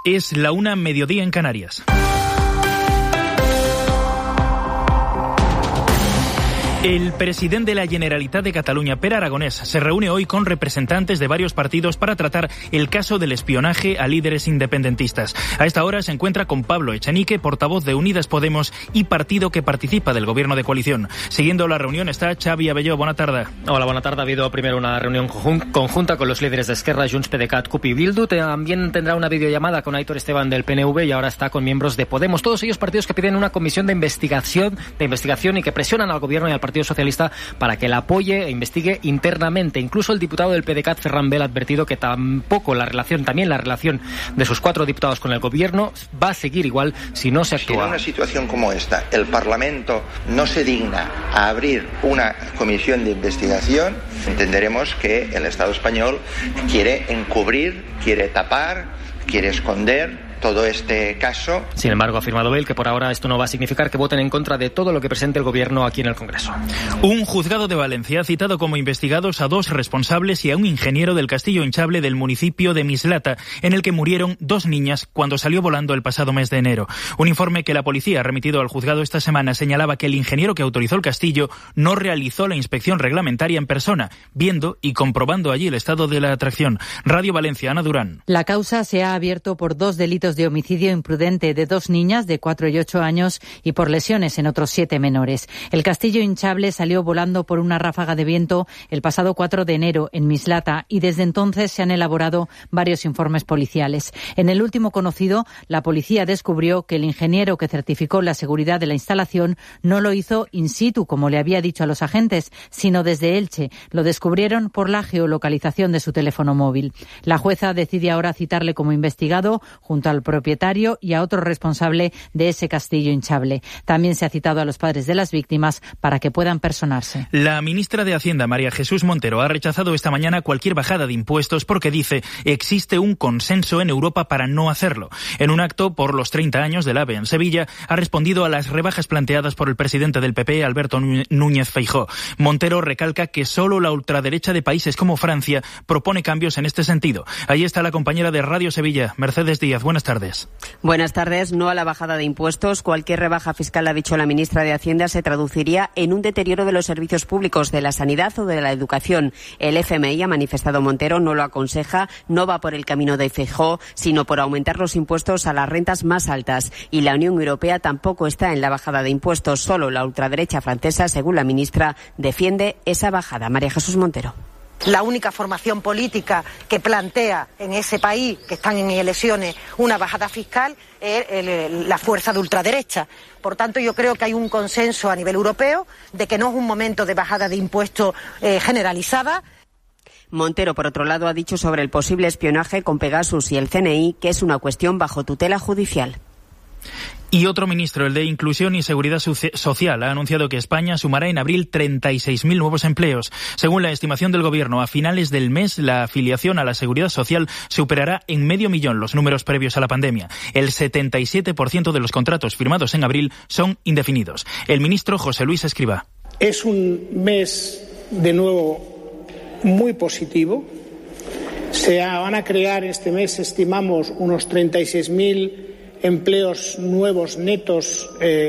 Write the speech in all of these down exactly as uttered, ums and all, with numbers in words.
Es la una, mediodía en Canarias. El presidente de la Generalitat de Cataluña, Pere Aragonès, se reúne hoy con representantes de varios partidos para tratar el caso del espionaje a líderes independentistas. A esta hora se encuentra con Pablo Echenique, portavoz de Unidas Podemos y partido que participa del gobierno de coalición. Siguiendo la reunión está Xavi Abelló. Buena tarde. Hola, buena tarde. Ha habido primero una reunión conjunta con los líderes de Esquerra, Junts, PDeCAT, C U P y Bildu. También tendrá una videollamada con Aitor Esteban del P N V y ahora está con miembros de Podemos. Todos ellos partidos que piden una comisión de investigación, de investigación y que presionan al gobierno y al Partido Socialista para que la apoye e investigue internamente. Incluso el diputado del PDeCAT, Ferran Bel, ha advertido que tampoco la relación, también la relación de sus cuatro diputados con el gobierno va a seguir igual si no se actúa. Si en una situación como esta el Parlamento no se digna a abrir una comisión de investigación, entenderemos que el Estado español quiere encubrir, quiere tapar, quiere esconder todo este caso. Sin embargo, ha afirmado Bel que por ahora esto no va a significar que voten en contra de todo lo que presente el gobierno aquí en el Congreso. Un juzgado de Valencia ha citado como investigados a dos responsables y a un ingeniero del castillo hinchable del municipio de Mislata, en el que murieron dos niñas cuando salió volando el pasado mes de enero. Un informe que la policía ha remitido al juzgado esta semana señalaba que el ingeniero que autorizó el castillo no realizó la inspección reglamentaria en persona, viendo y comprobando allí el estado de la atracción. Radio Valencia, Ana Durán. La causa se ha abierto por dos delitos de homicidio imprudente de dos niñas de cuatro y ocho años y por lesiones en otros siete menores. El castillo hinchable salió volando por una ráfaga de viento el pasado cuatro de enero en Mislata y desde entonces se han elaborado varios informes policiales. En el último conocido, la policía descubrió que el ingeniero que certificó la seguridad de la instalación no lo hizo in situ, como le había dicho a los agentes, sino desde Elche. Lo descubrieron por la geolocalización de su teléfono móvil. La jueza decide ahora citarle como investigado junto al propietario y a otro responsable de ese castillo hinchable. También se ha citado a los padres de las víctimas para que puedan personarse. La ministra de Hacienda, María Jesús Montero, ha rechazado esta mañana cualquier bajada de impuestos porque dice existe un consenso en Europa para no hacerlo. En un acto por los treinta años del AVE en Sevilla, ha respondido a las rebajas planteadas por el presidente del P P, Alberto Núñez Feijóo. Montero recalca que solo la ultraderecha de países como Francia propone cambios en este sentido. Ahí está la compañera de Radio Sevilla, Mercedes Díaz. Buenas tardes. Buenas tardes. No a la bajada de impuestos. Cualquier rebaja fiscal, ha dicho la ministra de Hacienda, se traduciría en un deterioro de los servicios públicos, de la sanidad o de la educación. El F M I, ha manifestado Montero, no lo aconseja, no va por el camino de Feijóo, sino por aumentar los impuestos a las rentas más altas. Y la Unión Europea tampoco está en la bajada de impuestos. Solo la ultraderecha francesa, según la ministra, defiende esa bajada. María Jesús Montero. La única formación política que plantea en ese país, que están en elecciones, una bajada fiscal es el, la fuerza de ultraderecha. Por tanto, yo creo que hay un consenso a nivel europeo de que no es un momento de bajada de impuestos eh, generalizada. Montero, por otro lado, ha dicho sobre el posible espionaje con Pegasus y el C N I que es una cuestión bajo tutela judicial. Y otro ministro, el de Inclusión y Seguridad Social, ha anunciado que España sumará en abril treinta y seis mil nuevos empleos. Según la estimación del Gobierno, a finales del mes la afiliación a la Seguridad Social superará en medio millón los números previos a la pandemia. El setenta y siete por ciento de los contratos firmados en abril son indefinidos. El ministro José Luis Escrivá. Es un mes, de nuevo, muy positivo. Se van a crear este mes, estimamos, unos treinta y seis mil empleos nuevos netos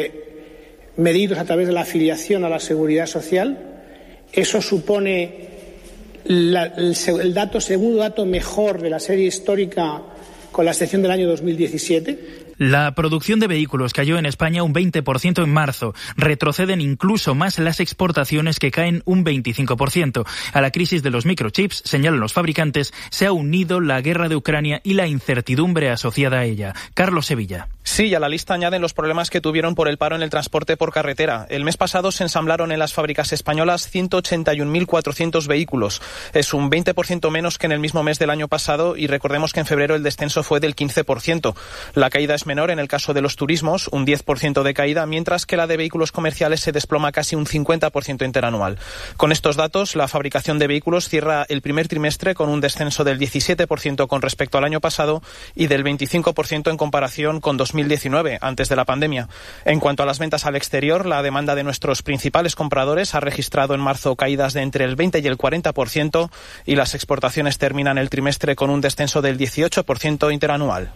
eh, medidos a través de la afiliación a la Seguridad Social. Eso supone la, el, el dato, segundo dato mejor de la serie histórica, con la excepción del año dos mil diecisiete. La producción de vehículos cayó en España un veinte por ciento en marzo. Retroceden incluso más las exportaciones, que caen un veinticinco por ciento. A la crisis de los microchips, señalan los fabricantes, se ha unido la guerra de Ucrania y la incertidumbre asociada a ella. Carlos Sevilla. Sí, y a la lista añaden los problemas que tuvieron por el paro en el transporte por carretera. El mes pasado se ensamblaron en las fábricas españolas ciento ochenta y un mil cuatrocientos vehículos. Es un veinte por ciento menos que en el mismo mes del año pasado y recordemos que en febrero el descenso fue del quince por ciento. La caída es menor en el caso de los turismos, un diez por ciento de caída, mientras que la de vehículos comerciales se desploma casi un cincuenta por ciento interanual. Con estos datos, la fabricación de vehículos cierra el primer trimestre con un descenso del diecisiete por ciento con respecto al año pasado y del veinticinco por ciento en comparación con dos mil diecinueve, antes de la pandemia. En cuanto a las ventas al exterior, la demanda de nuestros principales compradores ha registrado en marzo caídas de entre el veinte y el cuarenta por ciento y las exportaciones terminan el trimestre con un descenso del dieciocho por ciento interanual.